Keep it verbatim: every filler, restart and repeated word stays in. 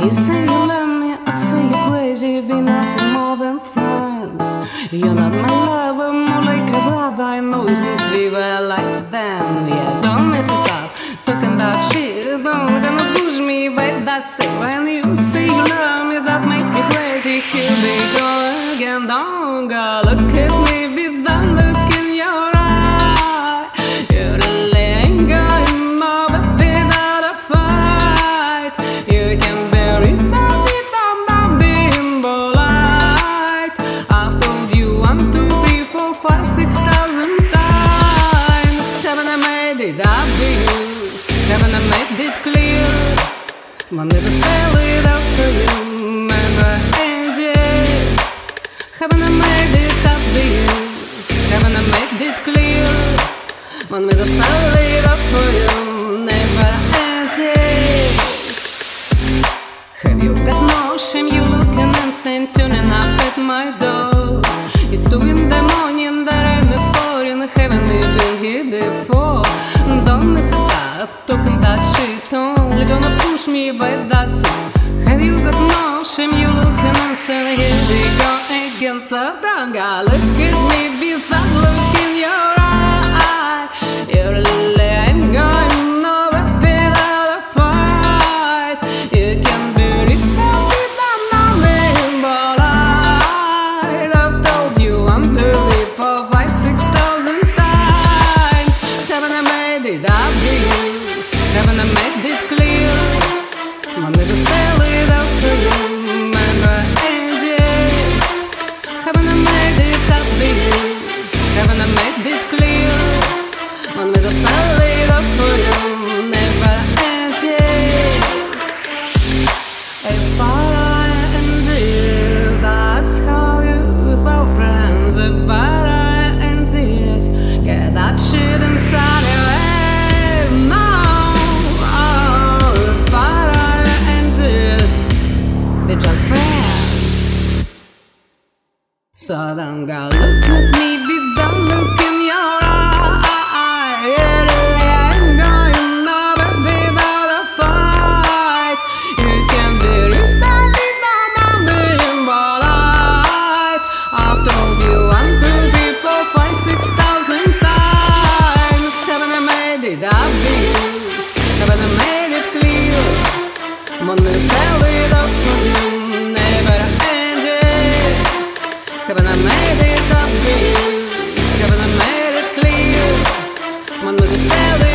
You say you love me, I say you're crazy. We're nothing more than friends. You're not my lover, more like a brother. I know you since we were like then. Yeah, don't mess it up, talking that shit. Don't gonna push me, but that's it. When you say you love me, that makes me crazy. Here we go again. Don't go look at me with that look in your eye. You really ain't going over without a fight. You can bury that without not being polite. I've told you one, two, three, four, five, six thousand times. Haven't I made it obvious? Haven't I made it clear? Want me to spell it out for you? Never ended. Haven't I made it obvious? Haven't I made it clear? Want me to spell it out for you? Never ended. Have you got no shame? You looking insane, tuning up at my door. It's two in the morning, there ain't no exploring. Haven't you been here before? Don't mess it up, talking that shit. Only gonna push me, but that's it. Have you got no shame? You looking insane. Here we go again. So don't go look at me with that look in your eye. You really ain't going over without a fight. You can be it out without not being polite. I've told you one, two, three, four, five, six thousand times. Haven't I made it obvious? Haven't I made it clear? Want me to spell it out for you? Never ended. Haven't I made it obvious? Haven't I made it clear? Want me to spell it out for you? Never ended. If I ended, that's how you spell friends. If I ended, get that shit inside your head. No, oh, if I ended, we're just friends. So don't go look at me with that look in your eye. You really ain't going over without a fight. You can be it out without not being polite. I've told you one, two, three, four, five, six thousand times. Haven't I made it obvious? Haven't I made it clear? Want me to spell it out for you? Never ended. Haven't I made it obvious? Haven't I made it clear? Want me to spell it